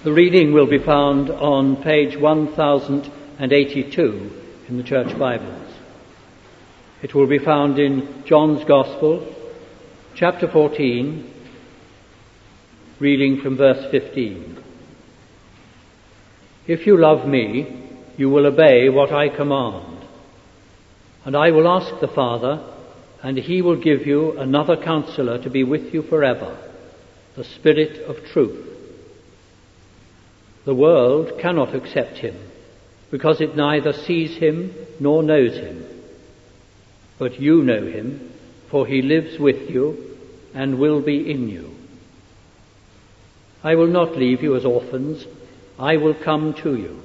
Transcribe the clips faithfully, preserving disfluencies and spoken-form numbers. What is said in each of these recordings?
The reading will be found on page one thousand eighty-two in the Church Bibles. It will be found in John's Gospel, chapter fourteen, reading from verse fifteen. If you love me, you will obey what I command. And I will ask the Father, and he will give you another counselor to be with you forever, the Spirit of truth. The world cannot accept him, because it neither sees him nor knows him. But you know him, for he lives with you and will be in you. I will not leave you as orphans, I will come to you.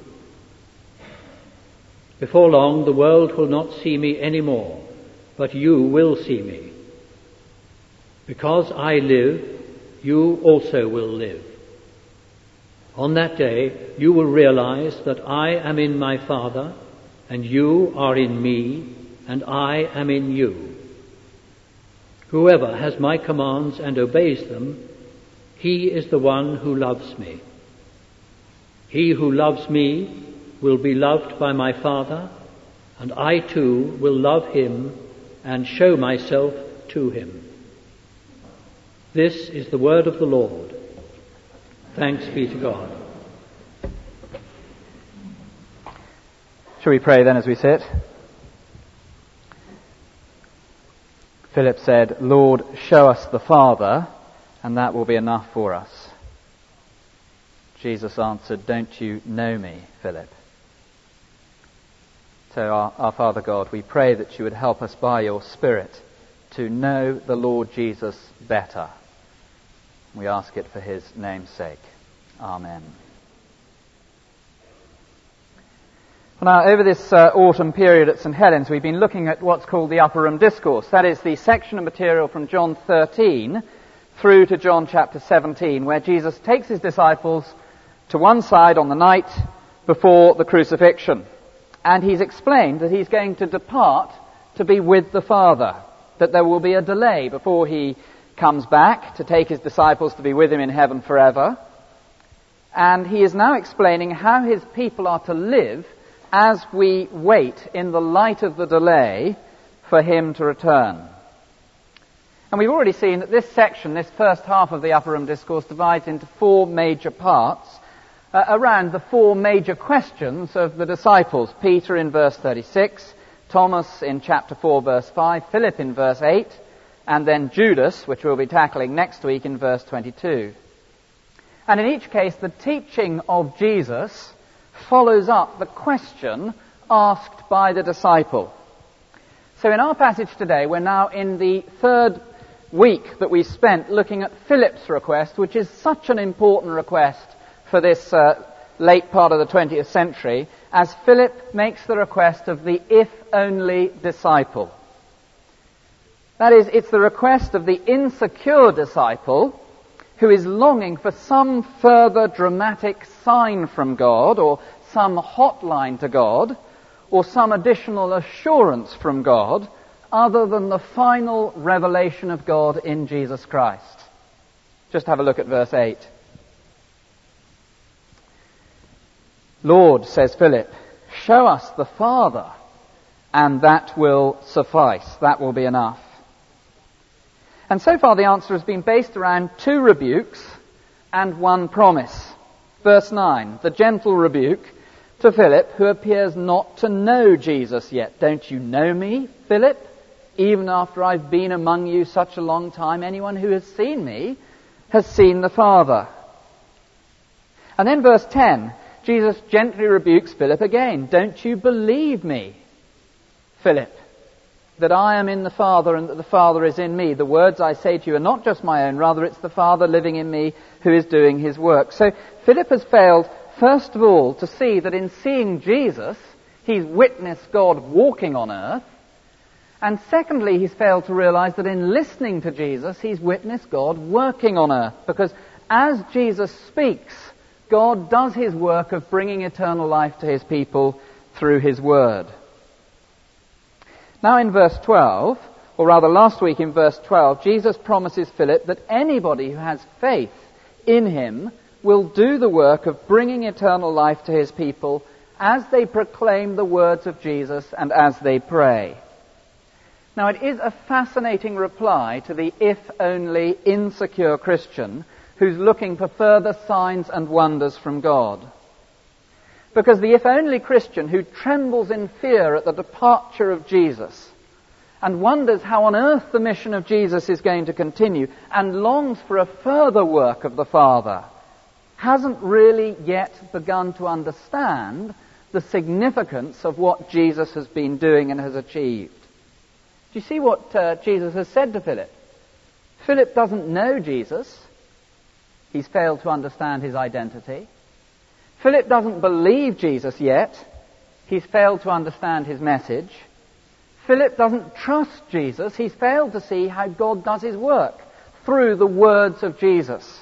Before long the world will not see me any more, but you will see me. Because I live, you also will live. On that day you will realize that I am in my Father, and you are in me, and I am in you. Whoever has my commands and obeys them, he is the one who loves me. He who loves me will be loved by my Father, and I too will love him and show myself to him. This is the word of the Lord. Thanks be to God. Shall we pray then as we sit? Philip said, Lord, show us the Father, and that will be enough for us. Jesus answered, don't you know me, Philip? So our, our Father God, we pray that you would help us by your Spirit to know the Lord Jesus better. We ask it for his name's sake. Amen. Well, now, over this uh, autumn period at St Helens, we've been looking at what's called the Upper Room Discourse. That is the section of material from John thirteen through to John chapter seventeen, where Jesus takes his disciples to one side on the night before the crucifixion. And he's explained that he's going to depart to be with the Father, that there will be a delay before he comes back to take his disciples to be with him in heaven forever. And he is now explaining how his people are to live as we wait in the light of the delay for him to return. And we've already seen that this section, this first half of the Upper Room Discourse, divides into four major parts uh, around the four major questions of the disciples. Peter in verse thirty-six, Thomas in chapter four, verse five, Philip in verse eight, and then Judas, which we'll be tackling next week, in verse twenty-two. And in each case, the teaching of Jesus follows up the question asked by the disciple. So in our passage today, we're now in the third week that we spent looking at Philip's request, which is such an important request for this uh, late part of the twentieth century, as Philip makes the request of the if-only disciple. That is, it's the request of the insecure disciple who is longing for some further dramatic sign from God, or some hotline to God, or some additional assurance from God, other than the final revelation of God in Jesus Christ. Just have a look at verse eight. Lord, says Philip, show us the Father, and that will suffice. That will be enough. And so far the answer has been based around two rebukes and one promise. Verse nine, the gentle rebuke to Philip, who appears not to know Jesus yet. Don't you know me, Philip? Even after I've been among you such a long time, anyone who has seen me has seen the Father. And then verse ten, Jesus gently rebukes Philip again. Don't you believe me, Philip, that I am in the Father and that the Father is in me? The words I say to you are not just my own, rather it's the Father living in me who is doing his work. So Philip has failed, first of all, to see that in seeing Jesus, he's witnessed God walking on earth. And secondly, he's failed to realize that in listening to Jesus, he's witnessed God working on earth. Because as Jesus speaks, God does his work of bringing eternal life to his people through his word. Now in verse twelve, or rather last week in verse twelve, Jesus promises Philip that anybody who has faith in him will do the work of bringing eternal life to his people as they proclaim the words of Jesus and as they pray. Now, it is a fascinating reply to the if-only insecure Christian who's looking for further signs and wonders from God. Because the if-only Christian who trembles in fear at the departure of Jesus and wonders how on earth the mission of Jesus is going to continue and longs for a further work of the Father hasn't really yet begun to understand the significance of what Jesus has been doing and has achieved. Do you see what uh, Jesus has said to Philip? Philip doesn't know Jesus. He's failed to understand his identity. Philip doesn't believe Jesus yet. He's failed to understand his message. Philip doesn't trust Jesus. He's failed to see how God does his work through the words of Jesus.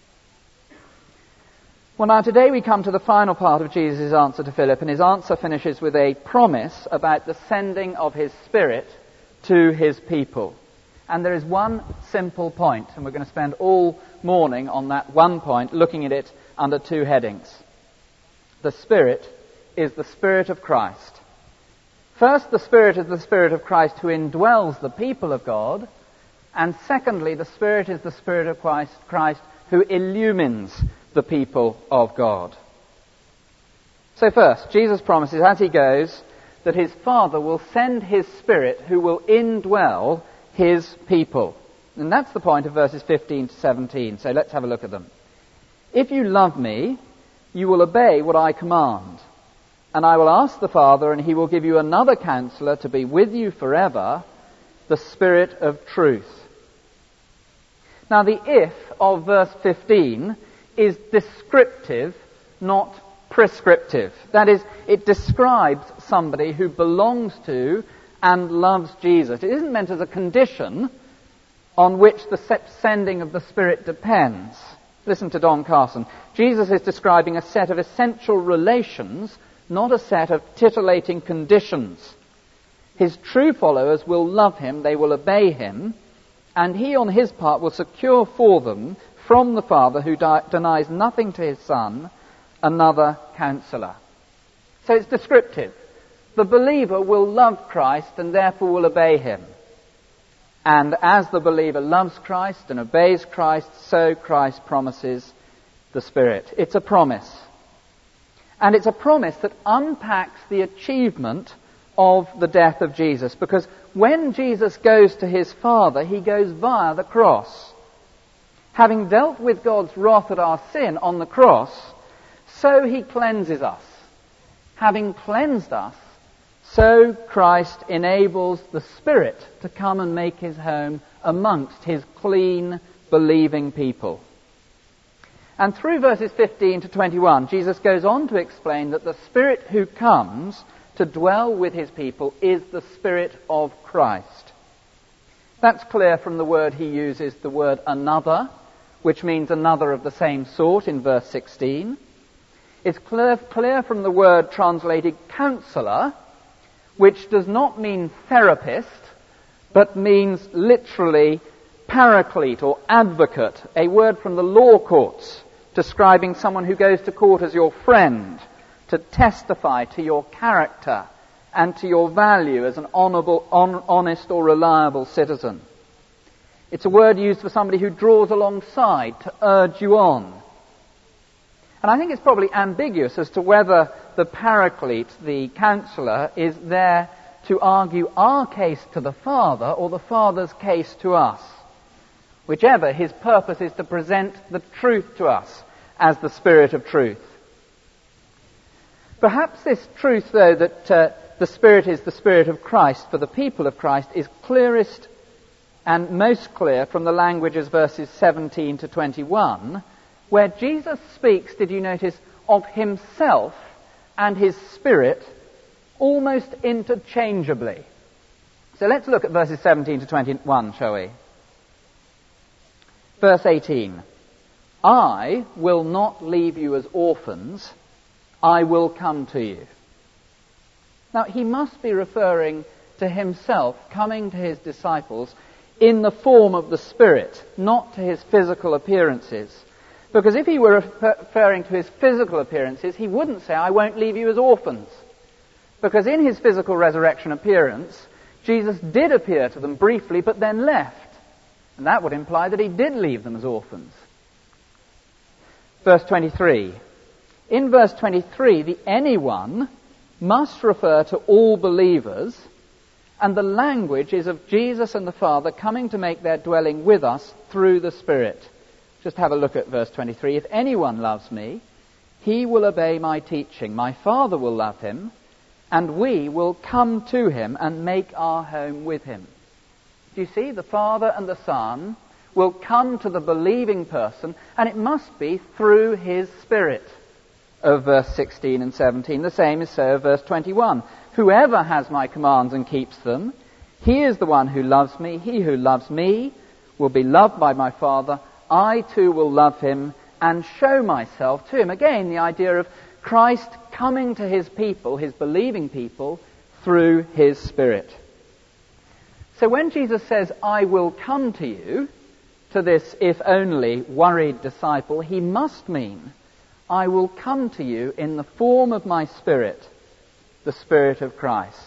Well, now today we come to the final part of Jesus' answer to Philip, and his answer finishes with a promise about the sending of his Spirit to his people. And there is one simple point, and we're going to spend all morning on that one point, looking at it under two headings. The Spirit is the Spirit of Christ. First, the Spirit is the Spirit of Christ who indwells the people of God, and secondly, the Spirit is the Spirit of Christ, Christ who illumines the people of God. So first, Jesus promises as he goes that his Father will send his Spirit who will indwell his people. And that's the point of verses fifteen to seventeen. So let's have a look at them. If you love me, you will obey what I command. And I will ask the Father, and he will give you another counselor to be with you forever, the Spirit of truth. Now the if of verse fifteen is descriptive, not prescriptive. That is, it describes somebody who belongs to and loves Jesus. It isn't meant as a condition on which the sending of the Spirit depends. Listen to Don Carson. Jesus is describing a set of essential relations, not a set of titillating conditions. His true followers will love him, they will obey him, and he on his part will secure for them from the Father who di- denies nothing to his Son, another counselor. So it's descriptive. The believer will love Christ and therefore will obey him. And as the believer loves Christ and obeys Christ, so Christ promises the Spirit. It's a promise. And it's a promise that unpacks the achievement of the death of Jesus. Because when Jesus goes to his Father, he goes via the cross. Having dealt with God's wrath at our sin on the cross, so he cleanses us. Having cleansed us, so Christ enables the Spirit to come and make his home amongst his clean, believing people. And through verses fifteen to twenty-one, Jesus goes on to explain that the Spirit who comes to dwell with his people is the Spirit of Christ. That's clear from the word he uses, the word another, which means another of the same sort in verse sixteen. It's clear, clear from the word translated counselor, which does not mean therapist, but means literally paraclete or advocate, a word from the law courts, describing someone who goes to court as your friend, to testify to your character and to your value as an honourable, on, honest or reliable citizen. It's a word used for somebody who draws alongside to urge you on. And I think it's probably ambiguous as to whether the paraclete, the counselor, is there to argue our case to the Father or the Father's case to us. Whichever, his purpose is to present the truth to us as the Spirit of truth. Perhaps this truth, though, that uh, the Spirit is the Spirit of Christ for the people of Christ is clearest and most clear from the languages verses seventeen to twenty-one, where Jesus speaks, did you notice, of himself and his Spirit almost interchangeably. So let's look at verses seventeen to twenty-one, shall we? Verse eighteen. I will not leave you as orphans, I will come to you. Now, he must be referring to himself coming to his disciples in the form of the Spirit, not to his physical appearances. Because if he were referring to his physical appearances, he wouldn't say, I won't leave you as orphans. Because in his physical resurrection appearance, Jesus did appear to them briefly, but then left. And that would imply that he did leave them as orphans. Verse twenty-three. In verse twenty-three, the anyone must refer to all believers, and the language is of Jesus and the Father coming to make their dwelling with us through the Spirit. Just have a look at verse twenty-three. If anyone loves me, he will obey my teaching. My Father will love him, and we will come to him and make our home with him. Do you see? The Father and the Son will come to the believing person, and it must be through his Spirit. Of verse sixteen and seventeen. The same is so of verse twenty-one. Whoever has my commands and keeps them, he is the one who loves me. He who loves me will be loved by my Father. I too will love him and show myself to him. Again, the idea of Christ coming to his people, his believing people, through his Spirit. So when Jesus says, I will come to you, to this if only worried disciple, he must mean, I will come to you in the form of my Spirit, the Spirit of Christ.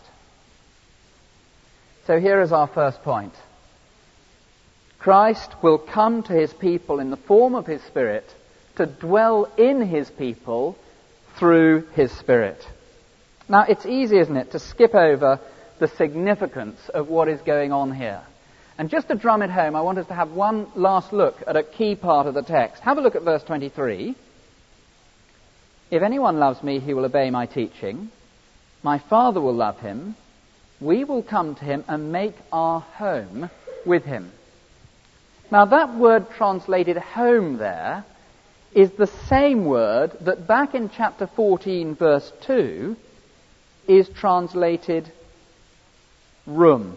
So here is our first point. Christ will come to his people in the form of his Spirit to dwell in his people through his Spirit. Now, it's easy, isn't it, to skip over the significance of what is going on here. And just to drum it home, I want us to have one last look at a key part of the text. Have a look at verse twenty-three. If anyone loves me, he will obey my teaching. My Father will love him. We will come to him and make our home with him. Now that word translated home there is the same word that back in chapter fourteen verse two is translated room.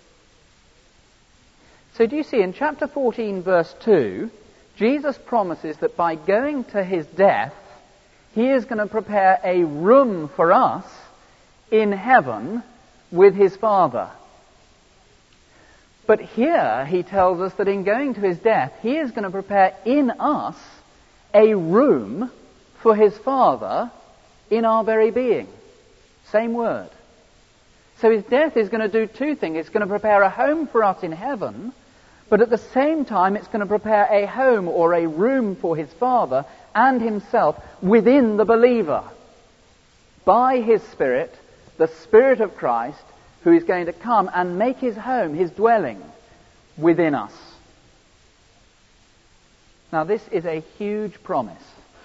So do you see, in chapter fourteen verse two, Jesus promises that by going to his death, he is going to prepare a room for us in heaven with his Father. But here he tells us that in going to his death, he is going to prepare in us a room for his Father in our very being. Same word. So his death is going to do two things. It's going to prepare a home for us in heaven, but at the same time it's going to prepare a home or a room for his Father and himself within the believer. By his Spirit, the Spirit of Christ, who is going to come and make his home, his dwelling, within us. Now this is a huge promise.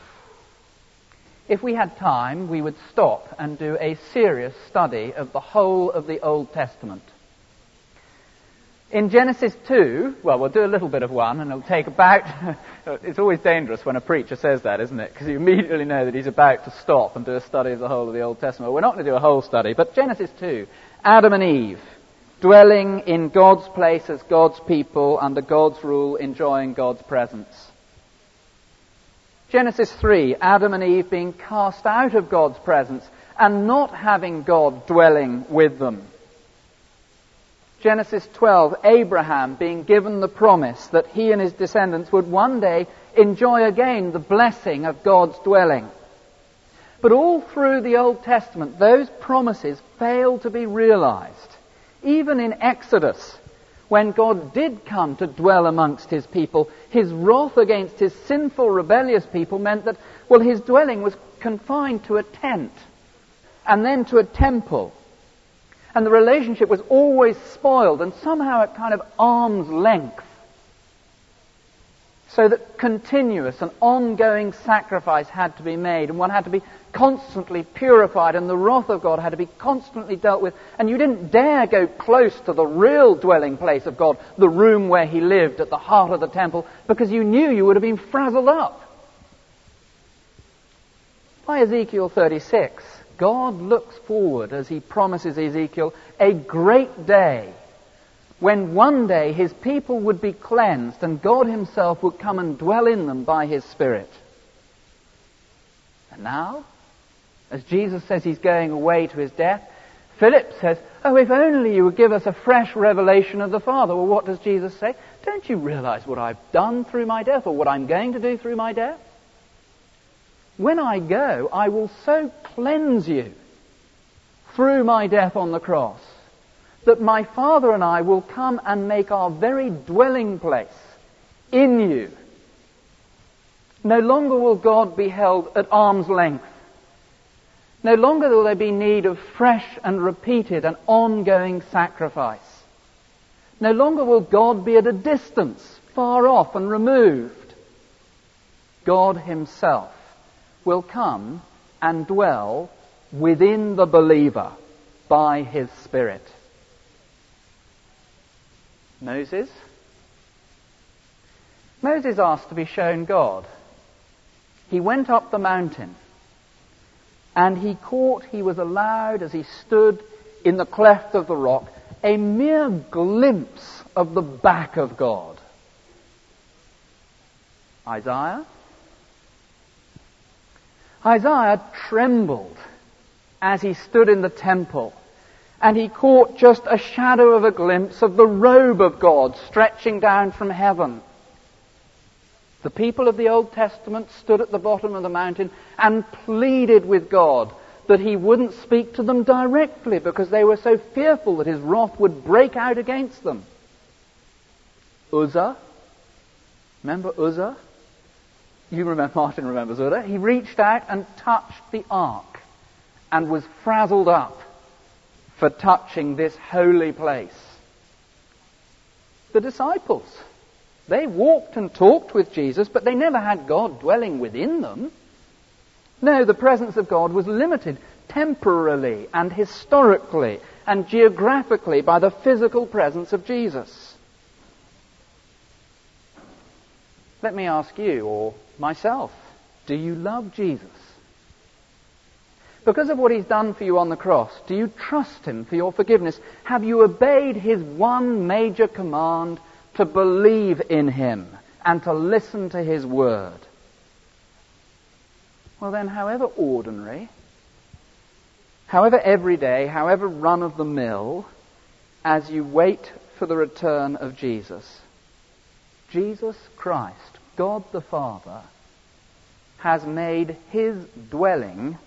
If we had time, we would stop and do a serious study of the whole of the Old Testament. In Genesis two, well, we'll do a little bit of one, and it'll take about... It's always dangerous when a preacher says that, isn't it? Because you immediately know that he's about to stop and do a study of the whole of the Old Testament. We're not going to do a whole study, but Genesis two, Adam and Eve, dwelling in God's place as God's people, under God's rule, enjoying God's presence. Genesis three, Adam and Eve being cast out of God's presence and not having God dwelling with them. Genesis twelve, Abraham being given the promise that he and his descendants would one day enjoy again the blessing of God's dwelling. But all through the Old Testament, those promises failed to be realized. Even in Exodus, when God did come to dwell amongst his people, his wrath against his sinful, rebellious people meant that, well, his dwelling was confined to a tent and then to a temple. And the relationship was always spoiled and somehow at kind of arm's length. So that continuous and ongoing sacrifice had to be made, and one had to be constantly purified, and the wrath of God had to be constantly dealt with. And you didn't dare go close to the real dwelling place of God, the room where he lived at the heart of the temple, because you knew you would have been frazzled up. By Ezekiel thirty-six, God looks forward, as he promises Ezekiel, a great day when one day his people would be cleansed and God himself would come and dwell in them by his Spirit. And now, as Jesus says he's going away to his death, Philip says, oh, if only you would give us a fresh revelation of the Father. Well, what does Jesus say? Don't you realize what I've done through my death, or what I'm going to do through my death? When I go, I will so cleanse you through my death on the cross that my Father and I will come and make our very dwelling place in you. No longer will God be held at arm's length. No longer will there be need of fresh and repeated and ongoing sacrifice. No longer will God be at a distance, far off and removed. God himself will come and dwell within the believer by his Spirit. Moses? Moses asked to be shown God. He went up the mountain, and he caught, he was allowed, as he stood in the cleft of the rock, a mere glimpse of the back of God. Isaiah? Isaiah trembled as he stood in the temple, and he caught just a shadow of a glimpse of the robe of God stretching down from heaven. The people of the Old Testament stood at the bottom of the mountain and pleaded with God that he wouldn't speak to them directly because they were so fearful that his wrath would break out against them. Uzzah, remember Uzzah? You remember, Martin remembers Uzzah. He reached out and touched the ark and was frazzled up for touching this holy place. The disciples, they walked and talked with Jesus, but they never had God dwelling within them. No, the presence of God was limited temporally and historically and geographically by the physical presence of Jesus. Let me ask you, or myself, do you love Jesus? Because of what he's done for you on the cross, do you trust him for your forgiveness? Have you obeyed his one major command to believe in him and to listen to his word? Well then, however ordinary, however everyday, however run-of-the-mill, as you wait for the return of Jesus, Jesus Christ, God the Father, has made his dwelling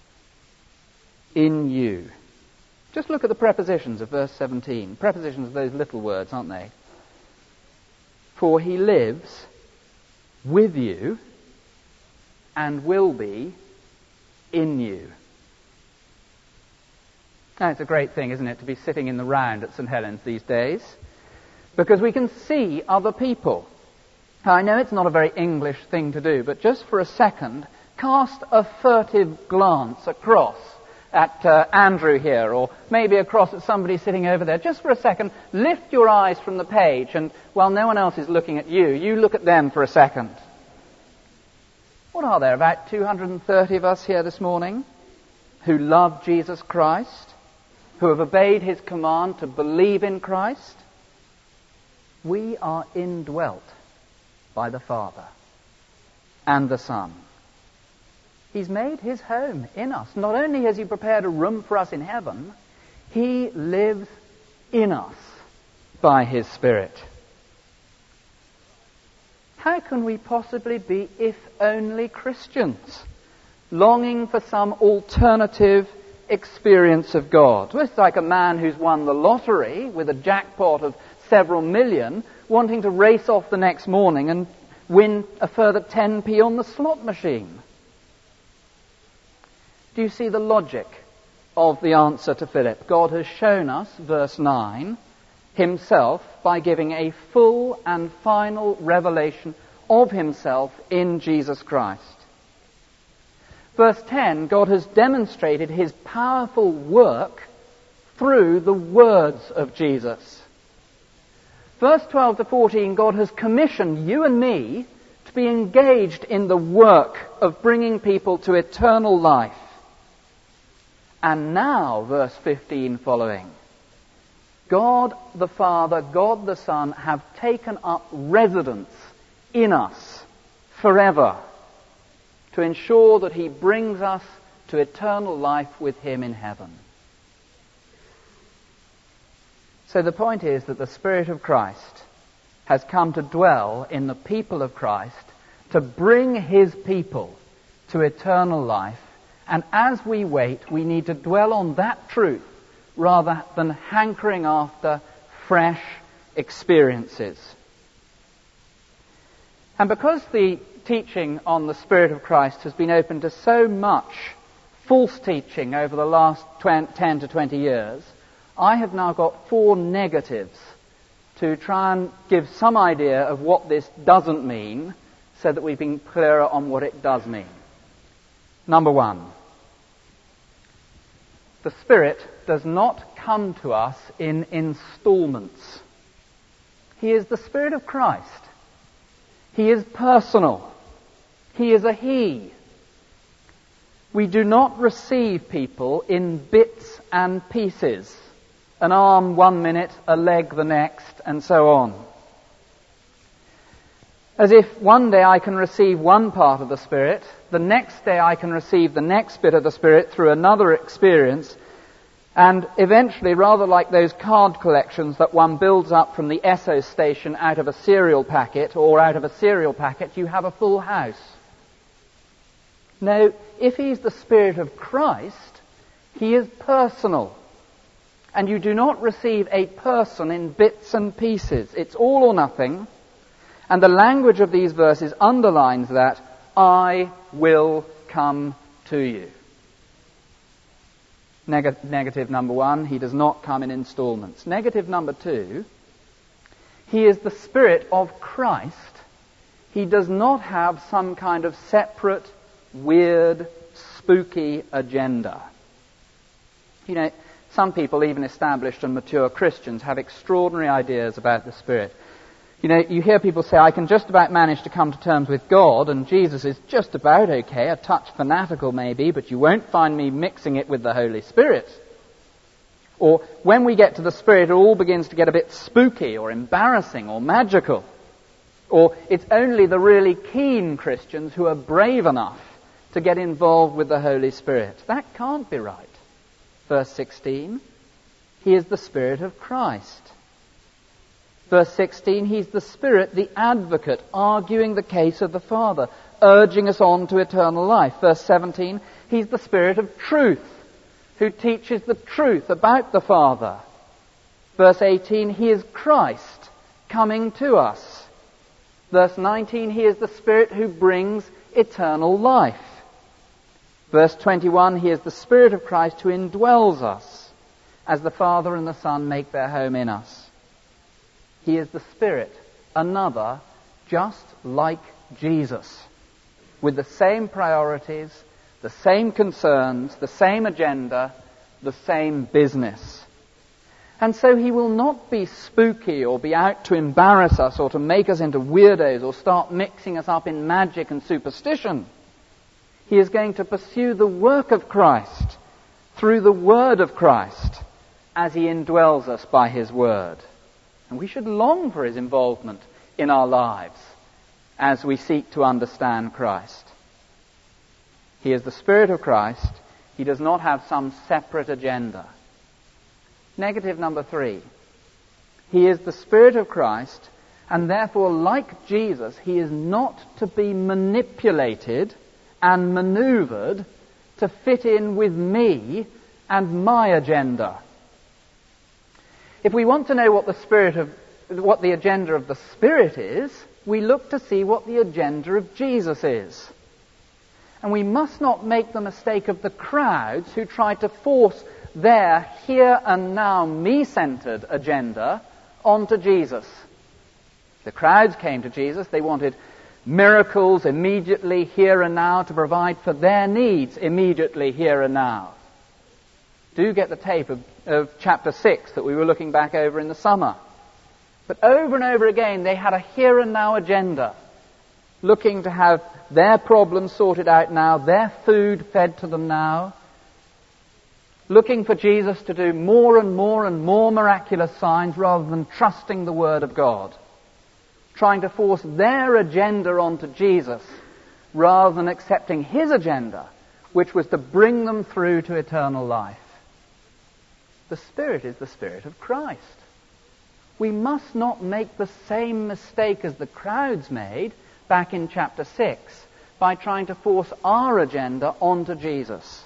in you. Just look at the prepositions of verse seventeen. Prepositions are those little words, aren't they? For he lives with you and will be in you. Now, it's a great thing, isn't it, to be sitting in the round at Saint Helens these days, because we can see other people. Now, I know it's not a very English thing to do, but just for a second, cast a furtive glance across at uh, Andrew here, or maybe across at somebody sitting over there. Just for a second, lift your eyes from the page, and while no one else is looking at you, you look at them for a second. What are there, about two hundred thirty of us here this morning who love Jesus Christ, who have obeyed his command to believe in Christ? We are indwelt by the Father and the Son. He's made his home in us. Not only has he prepared a room for us in heaven, he lives in us by his Spirit. How can we possibly be, if only Christians, longing for some alternative experience of God? Well, it's like a man who's won the lottery with a jackpot of several million, wanting to race off the next morning and win a further ten p on the slot machine. Do you see the logic of the answer to Philip? God has shown us, verse nine, himself by giving a full and final revelation of himself in Jesus Christ. Verse ten, God has demonstrated his powerful work through the words of Jesus. Verse twelve to fourteen, God has commissioned you and me to be engaged in the work of bringing people to eternal life. And now, verse fifteen following, God the Father, God the Son have taken up residence in us forever to ensure that he brings us to eternal life with him in heaven. So the point is that the Spirit of Christ has come to dwell in the people of Christ to bring his people to eternal life. And as we wait, we need to dwell on that truth rather than hankering after fresh experiences. And because the teaching on the Spirit of Christ has been open to so much false teaching over the last ten to twenty years, I have now got four negatives to try and give some idea of what this doesn't mean so that we've been clearer on what it does mean. Number one, the Spirit does not come to us in installments. He is the Spirit of Christ. He is personal. He is a He. We do not receive people in bits and pieces. An arm one minute, a leg the next, and so on. As if one day I can receive one part of the Spirit, the next day I can receive the next bit of the Spirit through another experience, and eventually, rather like those card collections that one builds up from the Esso station out of a cereal packet, or out of a cereal packet, you have a full house. No, if he's the Spirit of Christ, he is personal. And you do not receive a person in bits and pieces. It's all or nothing. And the language of these verses underlines that. I will come to you. Neg- negative number one, he does not come in installments. Negative number two, he is the Spirit of Christ. He does not have some kind of separate, weird, spooky agenda. You know, some people, even established and mature Christians, have extraordinary ideas about the Spirit. You know, you hear people say, I can just about manage to come to terms with God, and Jesus is just about okay, a touch fanatical maybe, but you won't find me mixing it with the Holy Spirit. Or, when we get to the Spirit, it all begins to get a bit spooky or embarrassing or magical. Or, it's only the really keen Christians who are brave enough to get involved with the Holy Spirit. That can't be right. Verse sixteen, he is the Spirit of Christ. Verse sixteen, he's the Spirit, the advocate, arguing the case of the Father, urging us on to eternal life. Verse seventeen, he's the Spirit of truth, who teaches the truth about the Father. Verse eighteen, he is Christ coming to us. Verse nineteen, he is the Spirit who brings eternal life. Verse twenty-one, he is the Spirit of Christ who indwells us as the Father and the Son make their home in us. He is the Spirit, another, just like Jesus, with the same priorities, the same concerns, the same agenda, the same business. And so he will not be spooky or be out to embarrass us or to make us into weirdos or start mixing us up in magic and superstition. He is going to pursue the work of Christ through the Word of Christ as he indwells us by his Word. And we should long for his involvement in our lives as we seek to understand Christ. He is the Spirit of Christ. He does not have some separate agenda. Negative number three. He is the Spirit of Christ, and therefore, like Jesus, he is not to be manipulated and maneuvered to fit in with me and my agenda. If we want to know what the spirit of what the agenda of the Spirit is, we look to see what the agenda of Jesus is. And we must not make the mistake of the crowds who try to force their here and now me-centered agenda onto Jesus. The crowds came to Jesus, they wanted miracles immediately, here and now, to provide for their needs immediately, here and now. Do get the tape of, of chapter six that we were looking back over in the summer. But over and over again, they had a here and now agenda, looking to have their problems sorted out now, their food fed to them now, looking for Jesus to do more and more and more miraculous signs rather than trusting the Word of God, trying to force their agenda onto Jesus rather than accepting his agenda, which was to bring them through to eternal life. The Spirit is the Spirit of Christ. we must not make the same mistake as the crowds made back in chapter six by trying to force our agenda onto Jesus.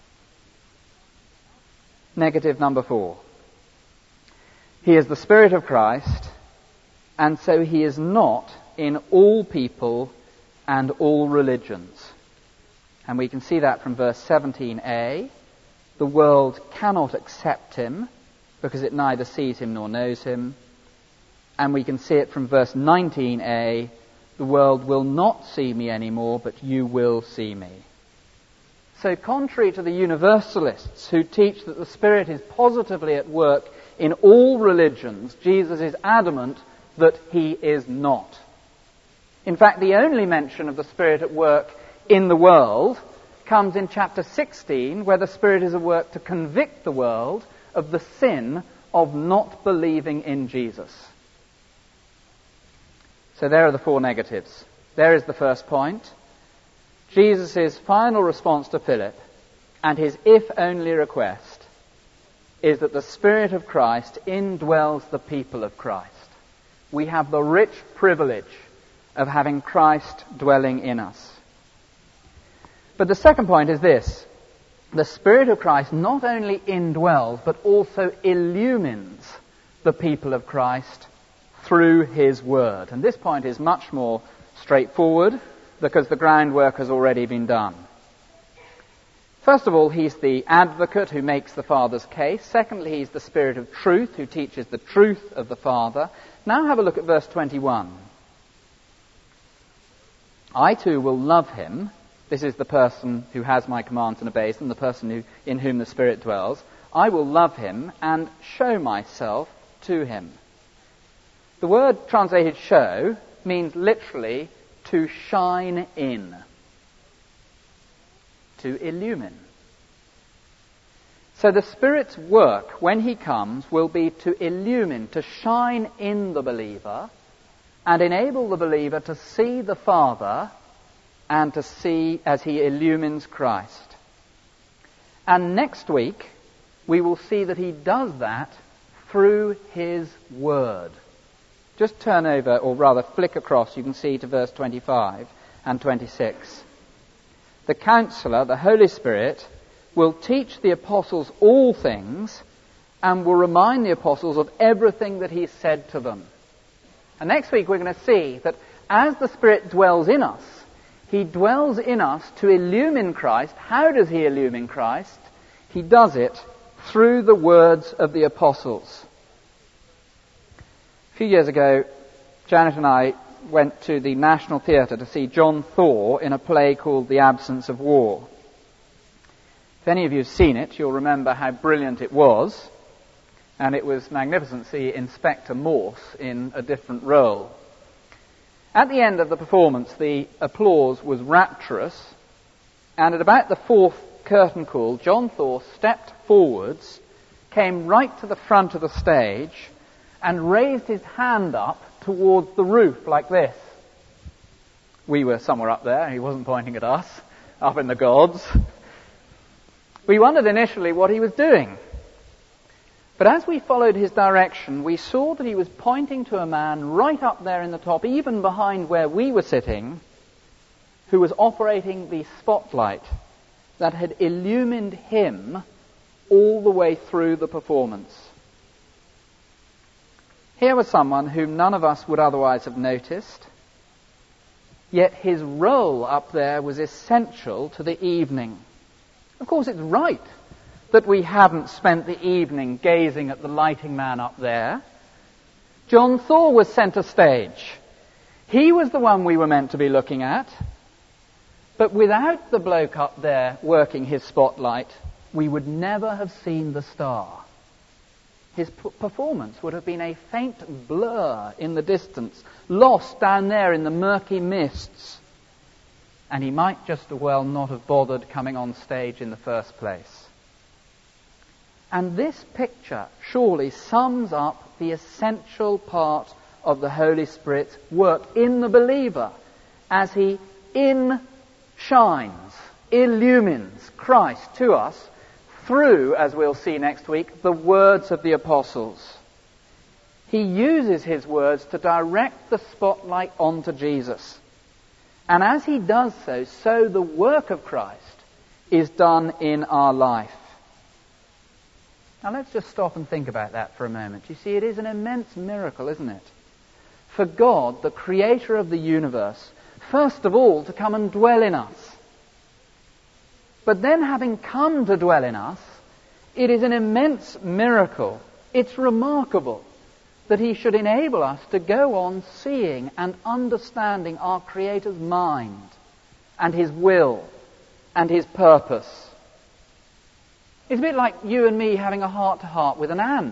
Negative number four. He is the Spirit of Christ, and so he is not in all people and all religions. And we can see that from verse seventeen a. The world cannot accept him because it neither sees him nor knows him. And we can see it from verse nineteen a. The world will not see me anymore, but you will see me. So contrary to the universalists who teach that the Spirit is positively at work in all religions, Jesus is adamant that he is not. In fact, the only mention of the Spirit at work in the world comes in chapter sixteen, where the Spirit is at work to convict the world of the sin of not believing in Jesus. So there are the four negatives. There is the first point. Jesus' final response to Philip and his if-only request is that the Spirit of Christ indwells the people of Christ. We have the rich privilege of having Christ dwelling in us. But the second point is this. The Spirit of Christ not only indwells, but also illumines the people of Christ through his word. And this point is much more straightforward because the groundwork has already been done. First of all, he's the advocate who makes the Father's case. Secondly, he's the Spirit of truth who teaches the truth of the Father. Now have a look at verse twenty-one. I too will love him. This is the person who has my commands and obeys them, the person who, in whom the Spirit dwells. I will love him and show myself to him. The word translated show means literally to shine in, to illumine. So the Spirit's work, when he comes, will be to illumine, to shine in the believer and enable the believer to see the Father and to see as he illumines Christ. And next week, we will see that he does that through his word. Just turn over, or rather flick across, you can see to verse twenty-five and twenty-six. The Counselor, the Holy Spirit, will teach the apostles all things and will remind the apostles of everything that he said to them. And next week we're going to see that as the Spirit dwells in us, he dwells in us to illumine Christ. How does he illumine Christ? He does it through the words of the apostles. A few years ago, Janet and I went to the National Theatre to see John Thaw in a play called The Absence of War. If any of you have seen it, you'll remember how brilliant it was. And it was magnificent to see Inspector Morse in a different role. At the end of the performance, the applause was rapturous, and at about the fourth curtain call, John Thaw stepped forwards, came right to the front of the stage, and raised his hand up towards the roof like this. We were somewhere up there, he wasn't pointing at us, up in the gods. We wondered initially what he was doing. But as we followed his direction, we saw that he was pointing to a man right up there in the top, even behind where we were sitting, who was operating the spotlight that had illumined him all the way through the performance. Here was someone whom none of us would otherwise have noticed, yet his role up there was essential to the evening. Of course, it's right that we hadn't spent the evening gazing at the lighting man up there. John Thaw was centre stage. He was the one we were meant to be looking at. But without the bloke up there working his spotlight, we would never have seen the star. His p- performance would have been a faint blur in the distance, lost down there in the murky mists. And he might just as well not have bothered coming on stage in the first place. And this picture surely sums up the essential part of the Holy Spirit's work in the believer as he in shines, illumines Christ to us through, as we'll see next week, the words of the apostles. He uses his words to direct the spotlight onto Jesus. And as he does so, so the work of Christ is done in our life. Now let's just stop and think about that for a moment. You see, it is an immense miracle, isn't it? For God, the creator of the universe, first of all, to come and dwell in us. But then, having come to dwell in us, it is an immense miracle. It's remarkable that he should enable us to go on seeing and understanding our Creator's mind and his will and his purpose. It's a bit like you and me having a heart-to-heart with an ant.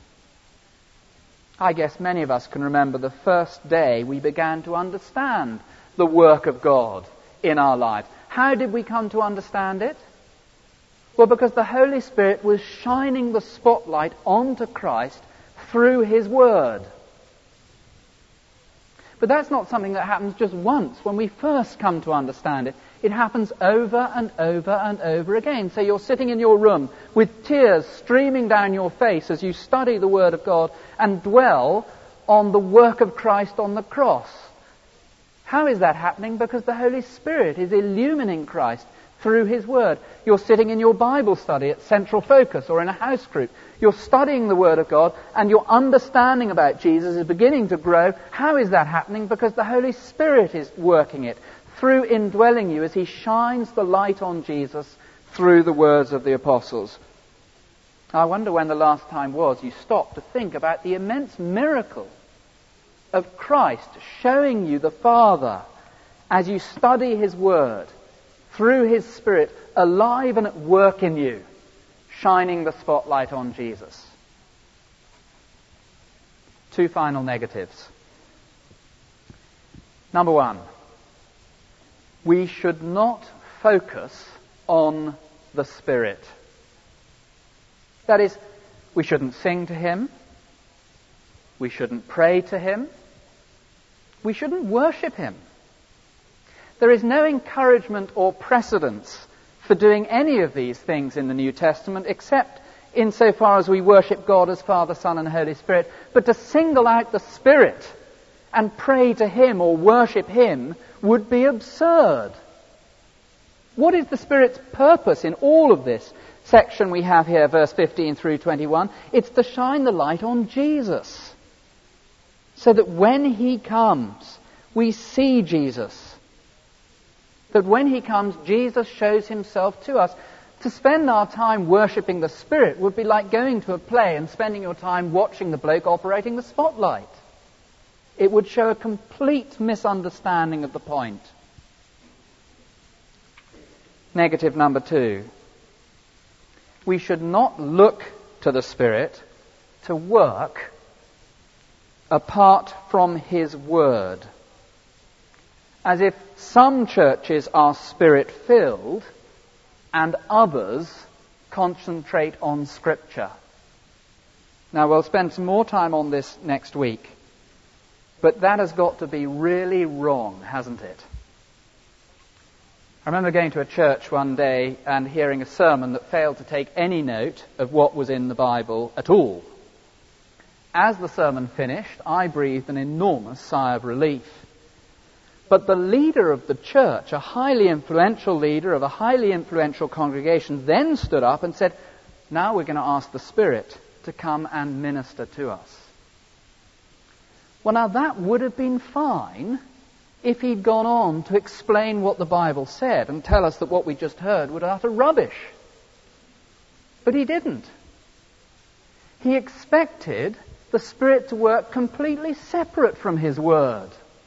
I guess many of us can remember the first day we began to understand the work of God in our lives. How did we come to understand it? Well, because the Holy Spirit was shining the spotlight onto Christ through his Word. But that's not something that happens just once when we first come to understand it. It happens over and over and over again. So you're sitting in your room with tears streaming down your face as you study the Word of God and dwell on the work of Christ on the cross. How is that happening? Because the Holy Spirit is illumining Christ through his Word. You're sitting in your Bible study at Central Focus or in a house group. You're studying the Word of God and your understanding about Jesus is beginning to grow. How is that happening? Because the Holy Spirit is working it through indwelling you as he shines the light on Jesus through the words of the apostles. I wonder when the last time was you stopped to think about the immense miracle of Christ showing you the Father as you study his Word through his Spirit alive and at work in you, shining the spotlight on Jesus. Two final negatives. Number one, we should not focus on the Spirit. That is, we shouldn't sing to him, we shouldn't pray to him, we shouldn't worship him. There is no encouragement or precedence for doing any of these things in the New Testament except insofar as we worship God as Father, Son and Holy Spirit. But to single out the Spirit and pray to him or worship him would be absurd. What is the Spirit's purpose in all of this section we have here, verse fifteen through twenty-one? It's to shine the light on Jesus, so that when he comes, we see Jesus. That when he comes, Jesus shows himself to us. To spend our time worshipping the Spirit would be like going to a play and spending your time watching the bloke operating the spotlight. It would show a complete misunderstanding of the point. Negative number two. We should not look to the Spirit to work apart from his Word. As if some churches are Spirit-filled and others concentrate on Scripture. Now, we'll spend some more time on this next week, but that has got to be really wrong, hasn't it? I remember going to a church one day and hearing a sermon that failed to take any note of what was in the Bible at all. As the sermon finished, I breathed an enormous sigh of relief. But the leader of the church, a highly influential leader of a highly influential congregation, then stood up and said, now we're going to ask the Spirit to come and minister to us. Well, now that would have been fine if he'd gone on to explain what the Bible said and tell us that what we just heard was utter rubbish. But he didn't. He expected the Spirit to work completely separate from his Word.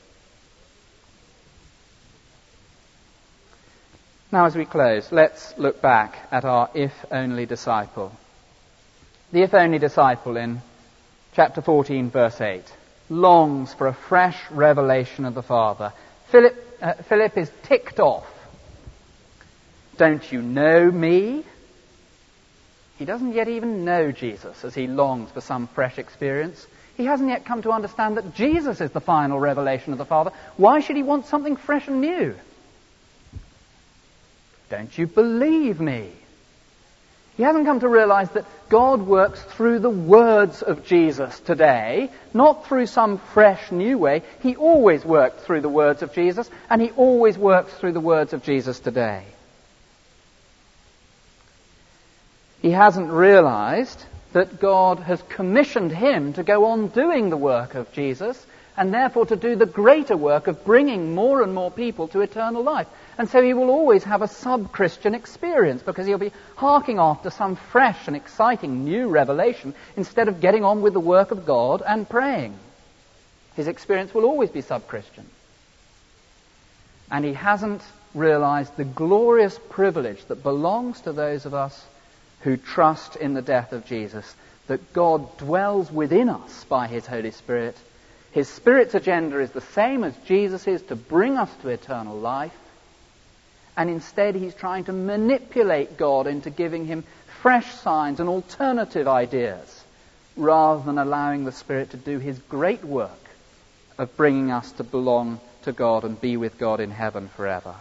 Now, as we close, let's look back at our if-only disciple. The if-only disciple in chapter fourteen, verse eight, longs for a fresh revelation of the Father. Philip, uh, Philip is ticked off. Don't you know me? He doesn't yet even know Jesus as he longs for some fresh experience. He hasn't yet come to understand that Jesus is the final revelation of the Father. Why should he want something fresh and new? Don't you believe me? He hasn't come to realize that God works through the words of Jesus today, not through some fresh new way. He always worked through the words of Jesus, and he always works through the words of Jesus today. He hasn't realized that God has commissioned him to go on doing the work of Jesus, and therefore to do the greater work of bringing more and more people to eternal life. And so he will always have a sub-Christian experience, because he'll be harking after some fresh and exciting new revelation instead of getting on with the work of God and praying. His experience will always be sub-Christian. And he hasn't realized the glorious privilege that belongs to those of us who trust in the death of Jesus, that God dwells within us by his Holy Spirit. His Spirit's agenda is the same as Jesus' to bring us to eternal life. And instead he's trying to manipulate God into giving him fresh signs and alternative ideas, rather than allowing the Spirit to do his great work of bringing us to belong to God and be with God in heaven forever.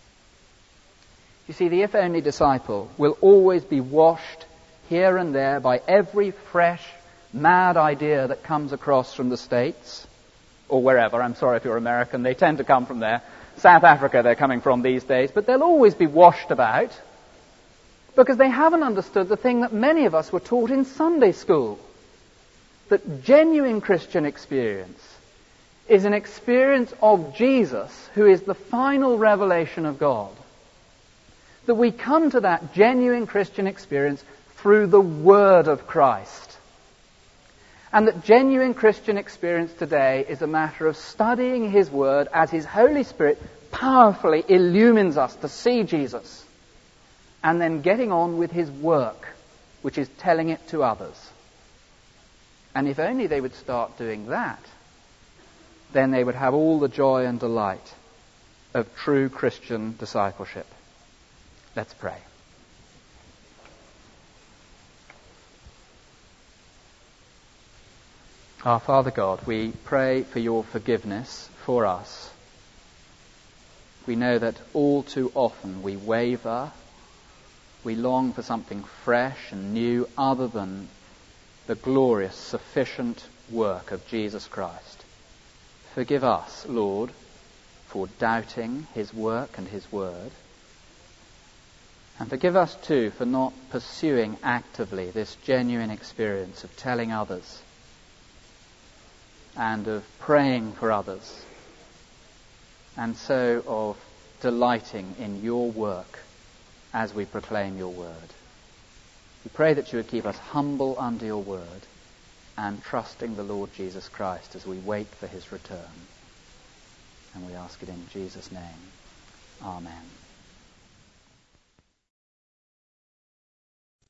You see, the if-only disciple will always be washed here and there by every fresh, mad idea that comes across from the States, or wherever. I'm sorry if you're American, they tend to come from there. South Africa they're coming from these days, but they'll always be washed about because they haven't understood the thing that many of us were taught in Sunday school, that genuine Christian experience is an experience of Jesus, who is the final revelation of God. That we come to that genuine Christian experience through the Word of Christ. And that genuine Christian experience today is a matter of studying his Word as his Holy Spirit powerfully illumines us to see Jesus, and then getting on with his work, which is telling it to others. And if only they would start doing that, then they would have all the joy and delight of true Christian discipleship. Let's pray. Our Father God, we pray for your forgiveness for us. We know that all too often we waver, we long for something fresh and new other than the glorious, sufficient work of Jesus Christ. Forgive us, Lord, for doubting his work and his word. And forgive us too for not pursuing actively this genuine experience of telling others and of praying for others, and so of delighting in your work as we proclaim your word. We pray that you would keep us humble under your word and trusting the Lord Jesus Christ as we wait for his return. And we ask it in Jesus' name. Amen.